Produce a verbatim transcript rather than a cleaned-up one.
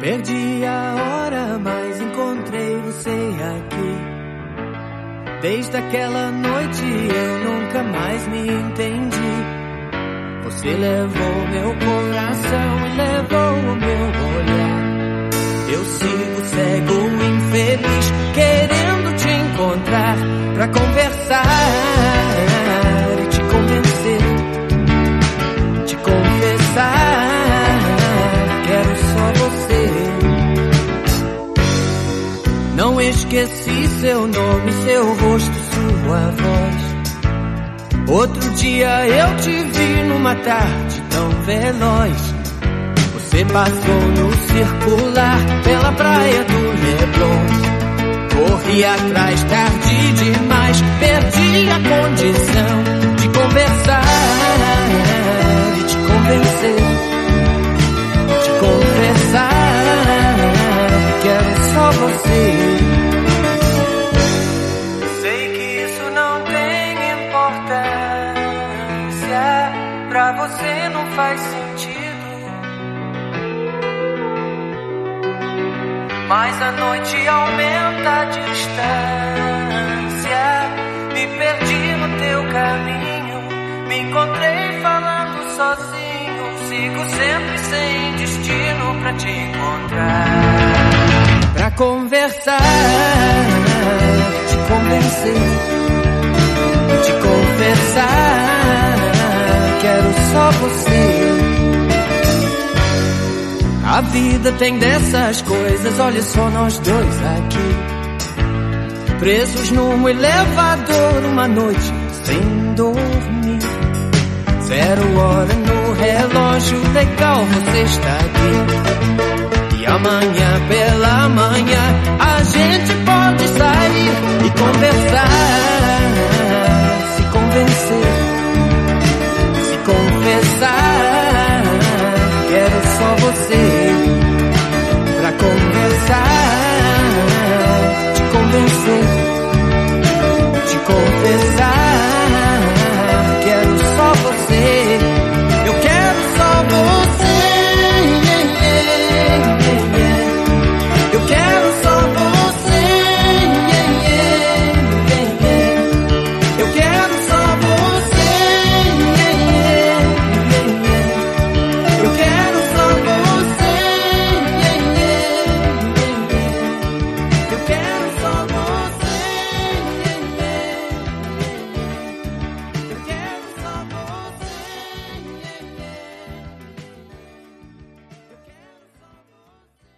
Perdi a hora, mas encontrei você aqui. Desde aquela noite eu nunca mais me entendi. Você levou meu coração e levou o meu olhar. Eu sigo cego, infeliz, querendo te encontrar pra conversar e te convencer, te confessar. Quero só você. Não esqueci seu nome, seu rosto, sua voz. Outro dia eu te vi numa tarde tão veloz. Você passou no circular pela praia do Leblon. Corri atrás, tarde demais, perdi a condição de conversar e te convencer, te confessar. Quero só você. Sei que isso não tem importância, pra você não faz sentido. Mas a noite aumenta a distância. Me perdi no teu caminho, me encontrei falando sozinho. Sigo sempre sem destino pra te encontrar, pra conversar, te convencer, te confessar. Quero só você. A vida tem dessas coisas, olha só nós dois aqui, presos num elevador uma noite sem dormir. Zero hora no relógio, legal você está aqui. E amanhã pela manhã a gente pode sair e conversar, se convencer,